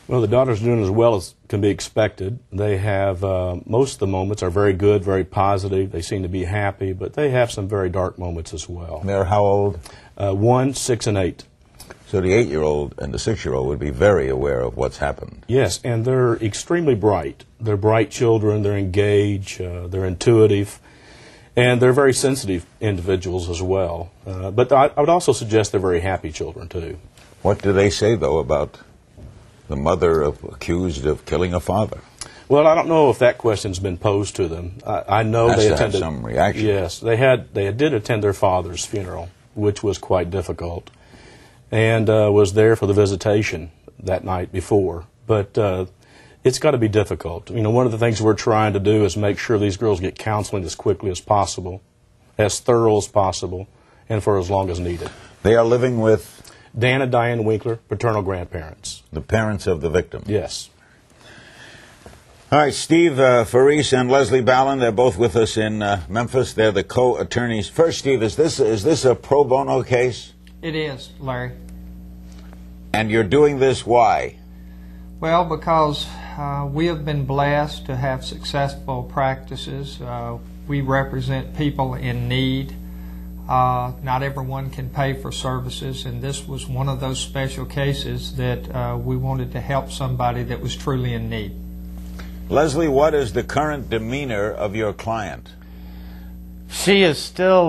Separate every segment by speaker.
Speaker 1: Well, the daughter's doing as well as can be expected. They have, most of the moments are very good, very positive. They seem to be happy, but they have some very dark moments as well.
Speaker 2: They're how old?
Speaker 1: 1, 6, and 8.
Speaker 2: So the 8-year-old and the 6-year-old would be very aware of what's happened.
Speaker 1: Yes, and they're extremely bright. They're bright children, they're engaged, they're intuitive, and they're very sensitive individuals as well. But I would also suggest they're very happy children, too.
Speaker 2: What do they say, though, about the mother accused of killing a father?
Speaker 1: Well, I don't know if that question's been posed to them. I know
Speaker 2: Has
Speaker 1: they
Speaker 2: to
Speaker 1: attended
Speaker 2: have some reaction.
Speaker 1: Yes, they did attend their father's funeral, which was quite difficult, and was there for the visitation that night before. But it's got to be difficult. You know, one of the things we're trying to do is make sure these girls get counseling as quickly as possible, as thorough as possible, and for as long as needed.
Speaker 2: They are living with
Speaker 1: Dan and Diane Winkler, paternal grandparents.
Speaker 2: the parents of the victim.
Speaker 1: Yes.
Speaker 2: All right, Steve Faris and Leslie Ballin, they're both with us in Memphis. They're the co-attorneys. First, Steve, is this a pro bono case?
Speaker 3: It is, Larry.
Speaker 2: And you're doing this why?
Speaker 3: Well, because we have been blessed to have successful practices. We represent people in need. Not everyone can pay for services, and this was one of those special cases that we wanted to help somebody that was truly in need.
Speaker 2: Leslie, what is the current demeanor of your client?
Speaker 4: She is still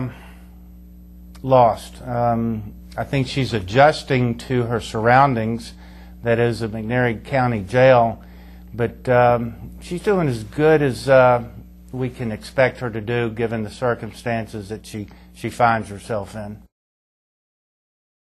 Speaker 4: lost. I think she's adjusting to her surroundings, that is the McNairy County Jail, but she's doing as good as we can expect her to do given the circumstances that she finds herself in.